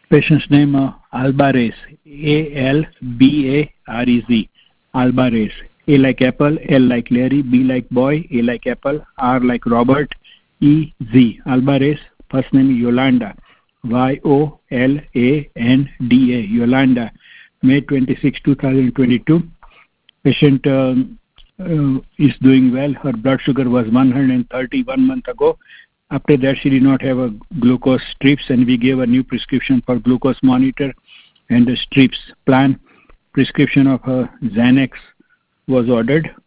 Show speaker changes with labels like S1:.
S1: Patient's name Albarez, Albarez. Albarez. A like apple, L like Larry, B like boy, A like apple, R like Robert, E Z. Albarez. First name Yolanda, Yolanda. Yolanda. May 26, 2022. Patient is doing well. Her blood sugar was 130 1 month ago. After that, she did not have a glucose strips, and we gave a new prescription for glucose monitor and the strips plan. Prescription of her Xanax was ordered.